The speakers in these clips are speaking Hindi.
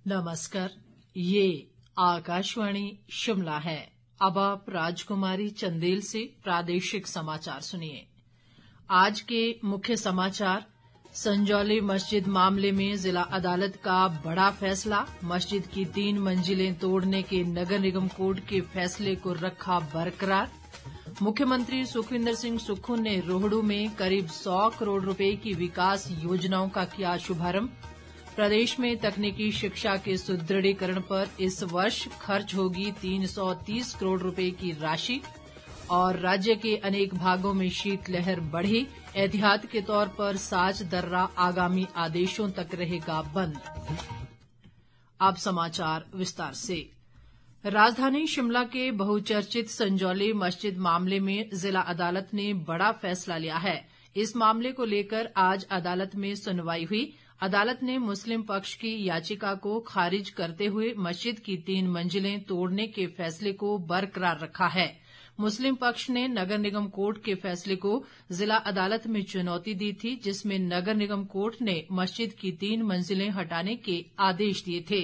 नमस्कार, ये आकाशवाणी शिमला है। अब आप राजकुमारी चंदेल से प्रादेशिक समाचार सुनिए। आज के मुख्य समाचार। संजौली मस्जिद मामले में जिला अदालत का बड़ा फैसला। मस्जिद की 3 मंजिलें तोड़ने के नगर निगम कोर्ट के फैसले को रखा बरकरार। मुख्यमंत्री सुखविंदर सिंह सुक्खू ने रोहडू में करीब 100 करोड़ रुपए की विकास योजनाओं का किया शुभारंभ। प्रदेश में तकनीकी शिक्षा के सुदृढ़ीकरण पर इस वर्ष खर्च होगी 330 करोड़ रुपए की राशि। और राज्य के अनेक भागों में शीतलहर बढ़ी। एहतियात के तौर पर साच दर्रा आगामी आदेशों तक रहेगा बंद। अब समाचार विस्तार से। राजधानी शिमला के बहुचर्चित संजौली मस्जिद मामले में जिला अदालत ने बड़ा फैसला लिया है। इस मामले को लेकर आज अदालत में सुनवाई हुई। अदालत ने मुस्लिम पक्ष की याचिका को खारिज करते हुए मस्जिद की 3 मंजिलें तोड़ने के फैसले को बरकरार रखा है। मुस्लिम पक्ष ने नगर निगम कोर्ट के फैसले को जिला अदालत में चुनौती दी थी, जिसमें नगर निगम कोर्ट ने मस्जिद की 3 मंजिलें हटाने के आदेश दिए थे।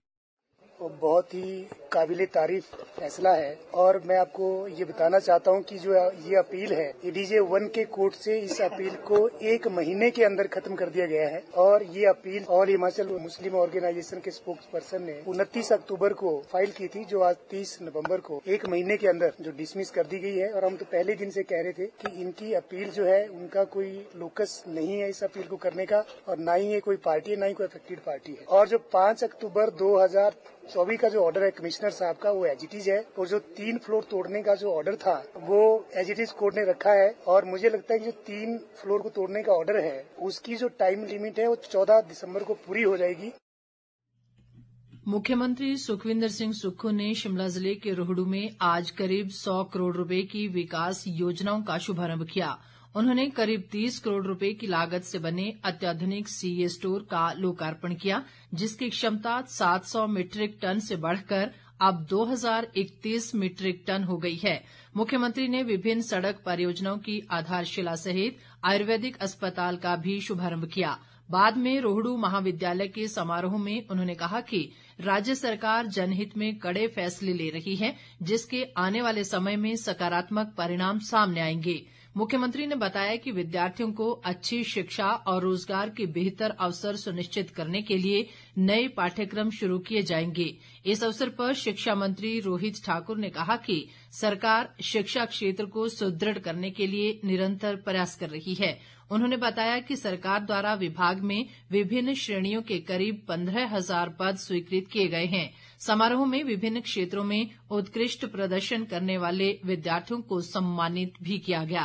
बहुत ही काबिले तारीफ फैसला है और मैं आपको ये बताना चाहता हूँ कि जो ये अपील है एडीजे 1 के कोर्ट से इस अपील को 1 महीने के अंदर खत्म कर दिया गया है। और ये appeal all Himachal Muslim organisation के स्पोक्स पर्सन ने 29 अक्टूबर को फाइल की थी, जो आज 30 नवंबर को 1 महीने के अंदर जो डिसमिस कर दी गई है। और हम तो पहले दिन से कह रहे थे कि इनकी अपील जो है उनका कोई लोकस नहीं है इस अपील को करने का, और ना ही ये कोई पार्टी है, ना ही कोई अफेक्टेड पार्टी है। और जो 5 अक्टूबर 2024 का जो ऑर्डर है कमिश्नर साहब का, वो एज इट इज है। और जो 3 फ्लोर तोड़ने का जो ऑर्डर था वो एज इट इज कोर्ट ने रखा है। और मुझे लगता है कि जो 3 फ्लोर को तोड़ने का ऑर्डर है उसकी जो टाइम लिमिट है वो 14 दिसंबर को पूरी हो जाएगी। मुख्यमंत्री सुखविंदर सिंह सुक्खू ने शिमला जिले के रोहडू में आज करीब 100 करोड़ रुपए की विकास योजनाओं का शुभारंभ किया। उन्होंने करीब 30 करोड़ रुपए की लागत से बने अत्याधुनिक सीए स्टोर का लोकार्पण किया, जिसकी क्षमता 700 मीट्रिक टन से बढ़कर अब 2031 मीट्रिक टन हो गई है। मुख्यमंत्री ने विभिन्न सड़क परियोजनाओं की आधारशिला सहित आयुर्वेदिक अस्पताल का भी शुभारंभ किया। बाद में रोहडू महाविद्यालय के समारोह में उन्होंने कहा कि राज्य सरकार जनहित में कड़े फैसले ले रही है, जिसके आने वाले समय में सकारात्मक परिणाम सामने आएंगे। मुख्यमंत्री ने बताया कि विद्यार्थियों को अच्छी शिक्षा और रोजगार के बेहतर अवसर सुनिश्चित करने के लिए नए पाठ्यक्रम शुरू किए जाएंगे। इस अवसर पर शिक्षा मंत्री रोहित ठाकुर ने कहा कि सरकार शिक्षा क्षेत्र को सुदृढ़ करने के लिए निरंतर प्रयास कर रही है। उन्होंने बताया कि सरकार द्वारा विभाग में विभिन्न श्रेणियों के करीब 15,000 पद स्वीकृत किए गए हैं। समारोह में विभिन्न क्षेत्रों में उत्कृष्ट प्रदर्शन करने वाले विद्यार्थियों को सम्मानित भी किया गया।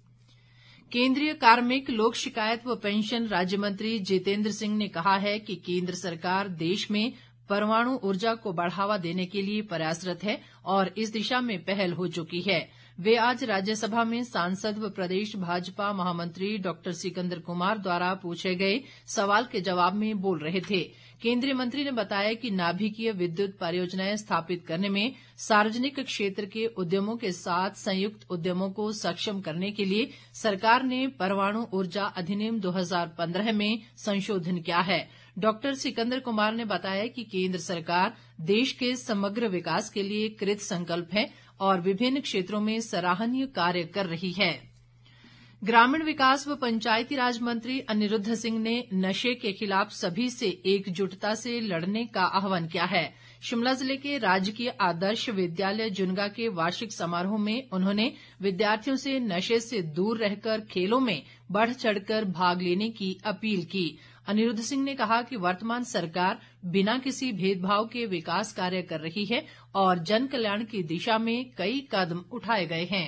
केंद्रीय कार्मिक, लोक शिकायत व पेंशन राज्य मंत्री जितेंद्र सिंह ने कहा है कि केंद्र सरकार देश में परमाणु ऊर्जा को बढ़ावा देने के लिए प्रयासरत है और इस दिशा में पहल हो चुकी है। वे आज राज्यसभा में सांसद व प्रदेश भाजपा महामंत्री डॉ सिकंदर कुमार द्वारा पूछे गए सवाल के जवाब में बोल रहे थे। केंद्रीय मंत्री ने बताया कि नाभिकीय विद्युत परियोजनाएं स्थापित करने में सार्वजनिक क्षेत्र के उद्यमों के साथ संयुक्त उद्यमों को सक्षम करने के लिए सरकार ने परमाणु ऊर्जा अधिनियम 2015 में संशोधन किया है। डॉक्टर सिकंदर कुमार ने बताया कि केंद्र सरकार देश के समग्र विकास के लिए कृत संकल्प है और विभिन्न क्षेत्रों में सराहनीय कार्य कर रही है। ग्रामीण विकास व पंचायती राज मंत्री अनिरुद्ध सिंह ने नशे के खिलाफ सभी से एकजुटता से लड़ने का आह्वान किया है। शिमला जिले के राजकीय आदर्श विद्यालय जुनगा के वार्षिक समारोह में उन्होंने विद्यार्थियों से नशे से दूर रहकर खेलों में बढ़ चढ़कर भाग लेने की अपील की। अनिरुद्ध सिंह ने कहा कि वर्तमान सरकार बिना किसी भेदभाव के विकास कार्य कर रही है और जन कल्याण की दिशा में कई कदम उठाए गए हैं।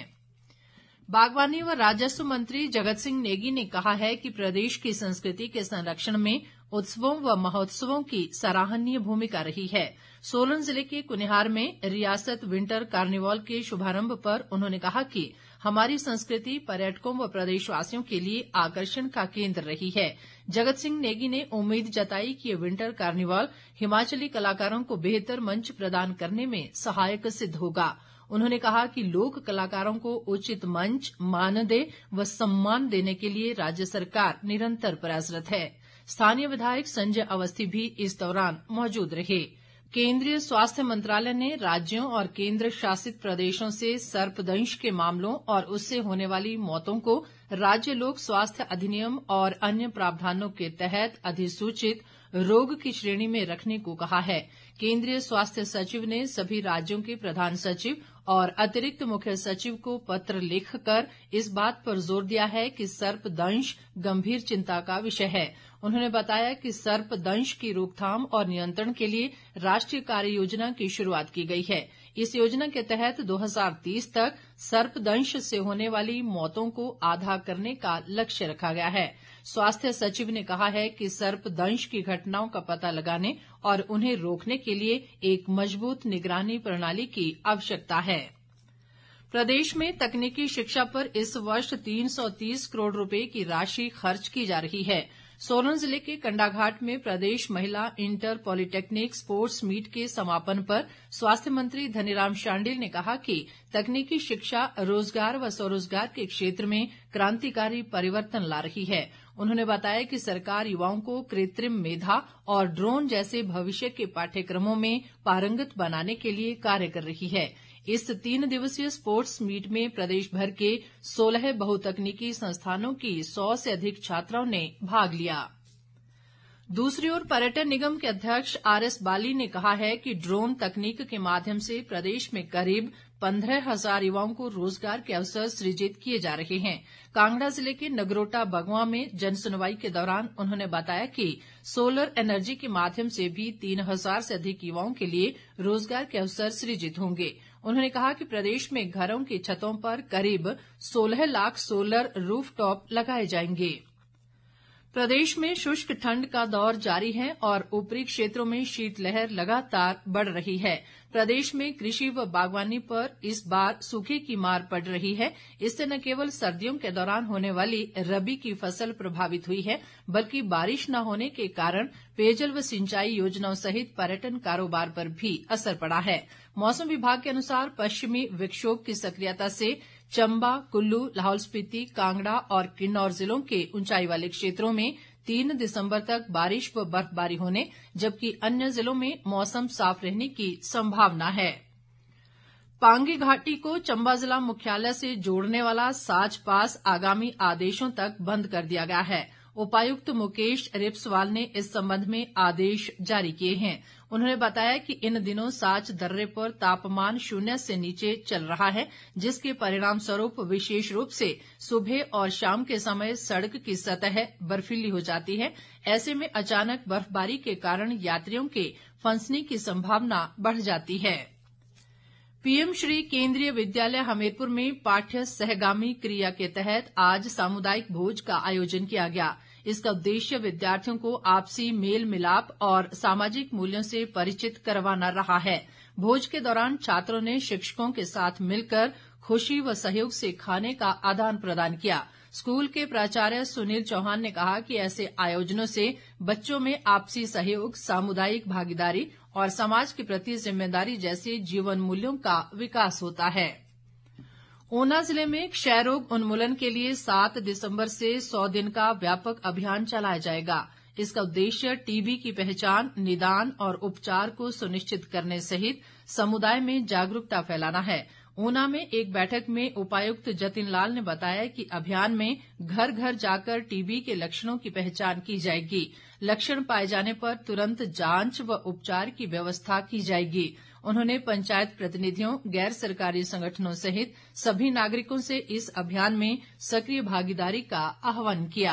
बागवानी व राजस्व मंत्री जगत सिंह नेगी ने कहा है कि प्रदेश की संस्कृति के संरक्षण में उत्सवों व महोत्सवों की सराहनीय भूमिका रही है। सोलन जिले के कुनिहार में रियासत विंटर कार्निवाल के शुभारंभ पर उन्होंने कहा कि हमारी संस्कृति पर्यटकों व प्रदेशवासियों के लिए आकर्षण का केंद्र रही है। जगत सिंह नेगी ने उम्मीद जताई कि ये विंटर कार्निवाल हिमाचली कलाकारों को बेहतर मंच प्रदान करने में सहायक सिद्ध होगा। उन्होंने कहा कि लोक कलाकारों को उचित मंच, मानदेय व सम्मान देने के लिए राज्य सरकार निरंतर प्रयासरत है। स्थानीय विधायक संजय अवस्थी भी इस दौरान मौजूद रहे। केंद्रीय स्वास्थ्य मंत्रालय ने राज्यों और केंद्र शासित प्रदेशों से सर्पदंश के मामलों और उससे होने वाली मौतों को राज्य लोक स्वास्थ्य अधिनियम और अन्य प्रावधानों के तहत अधिसूचित रोग की श्रेणी में रखने को कहा है। केंद्रीय स्वास्थ्य सचिव ने सभी राज्यों के प्रधान सचिव और अतिरिक्त मुख्य सचिव को पत्र लिखकर इस बात पर जोर दिया है कि सर्पदंश गंभीर चिंता का विषय है। उन्होंने बताया कि सर्पदंश की रोकथाम और नियंत्रण के लिए राष्ट्रीय कार्य योजना की शुरुआत की गई है। इस योजना के तहत 2030 तक सर्पदंश से होने वाली मौतों को आधा करने का लक्ष्य रखा गया है। स्वास्थ्य सचिव ने कहा है कि सर्पदंश की घटनाओं का पता लगाने और उन्हें रोकने के लिए एक मजबूत निगरानी प्रणाली की आवश्यकता है। प्रदेश में तकनीकी शिक्षा पर इस वर्ष 330 करोड़ रुपए की राशि खर्च की जा रही है। सोलन जिले के कंडाघाट में प्रदेश महिला इंटर पॉलिटेक्निक स्पोर्ट्स मीट के समापन पर स्वास्थ्य मंत्री धनीराम शांडिल ने कहा कि तकनीकी शिक्षा रोजगार व स्वरोजगार के क्षेत्र में क्रांतिकारी परिवर्तन ला रही है। उन्होंने बताया कि सरकार युवाओं को कृत्रिम मेधा और ड्रोन जैसे भविष्य के पाठ्यक्रमों में पारंगत बनाने के लिए कार्य कर रही है। इस 3 दिवसीय स्पोर्ट्स मीट में प्रदेश भर के 16 बहुतकनीकी संस्थानों की 100 से अधिक छात्राओं ने भाग लिया। दूसरी ओर पर्यटन निगम के अध्यक्ष आरएस बाली ने कहा है कि ड्रोन तकनीक के माध्यम से प्रदेश में करीब 15,000 युवाओं को रोजगार के अवसर सृजित किए जा रहे हैं। कांगड़ा जिले के नगरोटा बगवां में जनसुनवाई के दौरान उन्होंने बताया कि सोलर एनर्जी के माध्यम से भी 3,000 से अधिक युवाओं के लिए रोजगार के अवसर सृजित होंगे। उन्होंने कहा कि प्रदेश में घरों की छतों पर करीब 16 लाख सोलर रूफटॉप लगाए जाएंगे। प्रदेश में शुष्क ठंड का दौर जारी है और ऊपरी क्षेत्रों में शीतलहर लगातार बढ़ रही है। प्रदेश में कृषि व बागवानी पर इस बार सूखे की मार पड़ रही है। इससे न केवल सर्दियों के दौरान होने वाली रबी की फसल प्रभावित हुई है, बल्कि बारिश न होने के कारण पेयजल व सिंचाई योजनाओं सहित पर्यटन कारोबार पर भी असर पड़ा है। मौसम विभाग के अनुसार पश्चिमी विक्षोभ की सक्रियता से चंबा, कुल्लू, लाहौल स्पीति, कांगड़ा और किन्नौर जिलों के ऊंचाई वाले क्षेत्रों में 3 दिसंबर तक बारिश व बर्फबारी होने, जबकि अन्य जिलों में मौसम साफ रहने की संभावना है। पांगी घाटी को चंबा जिला मुख्यालय से जोड़ने वाला साच पास आगामी आदेशों तक बंद कर दिया गया है। उपायुक्त मुकेश रिप्सवाल ने इस संबंध में आदेश जारी किए हैं। उन्होंने बताया कि इन दिनों साच दर्रे पर तापमान 0 से नीचे चल रहा है, जिसके परिणाम स्वरूप विशेष रूप से सुबह और शाम के समय सड़क की सतह बर्फीली हो जाती है। ऐसे में अचानक बर्फबारी के कारण यात्रियों के फंसने की संभावना बढ़ जाती है। पीएम श्री केंद्रीय विद्यालय हमीरपुर में पाठ्य सहगामी क्रिया के तहत आज सामुदायिक भोज का आयोजन किया गया। इसका उद्देश्य विद्यार्थियों को आपसी मेल मिलाप और सामाजिक मूल्यों से परिचित करवाना रहा है। भोज के दौरान छात्रों ने शिक्षकों के साथ मिलकर खुशी व सहयोग से खाने का आदान प्रदान किया। स्कूल के प्राचार्य सुनील चौहान ने कहा कि ऐसे आयोजनों से बच्चों में आपसी सहयोग, सामुदायिक भागीदारी और समाज के प्रति जिम्मेदारी जैसे जीवन मूल्यों का विकास होता है। ऊना जिले में क्षय रोग उन्मूलन के लिए 7 दिसंबर से 100 दिन का व्यापक अभियान चलाया जाएगा। इसका उद्देश्य टीबी की पहचान, निदान और उपचार को सुनिश्चित करने सहित समुदाय में जागरूकता फैलाना है। ऊना में एक बैठक में उपायुक्त जतिन लाल ने बताया कि अभियान में घर घर जाकर टीबी के लक्षणों की पहचान की जाएगी। लक्षण पाए जाने पर तुरंत जांच व उपचार की व्यवस्था की जाएगी। उन्होंने पंचायत प्रतिनिधियों, गैर सरकारी संगठनों सहित सभी नागरिकों से इस अभियान में सक्रिय भागीदारी का आह्वान किया।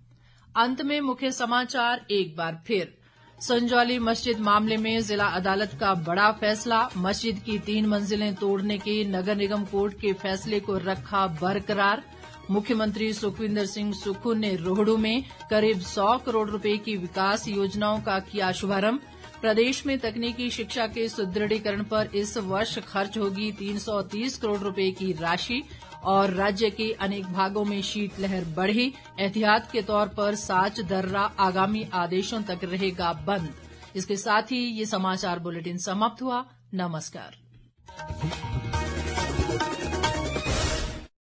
अंत में मुख्य समाचार एक बार फिर। संजौली मस्जिद मामले में जिला अदालत का बड़ा फैसला। मस्जिद की 3 मंजिलें तोड़ने के नगर निगम कोर्ट के फैसले को रखा बरकरार। मुख्यमंत्री सुखविंदर सिंह सुक्खू ने रोहडू में करीब 100 करोड़ रुपए की विकास योजनाओं का किया शुभारंभ। प्रदेश में तकनीकी शिक्षा के सुदृढ़ीकरण पर इस वर्ष खर्च होगी 330 करोड़ रुपए की राशि। और राज्य के अनेक भागों में शीतलहर बढ़ी। एहतियात के तौर पर साच दर्रा आगामी आदेशों तक रहेगा बंद। इसके साथ ही ये समाचार बुलेटिन समाप्त हुआ। नमस्कार।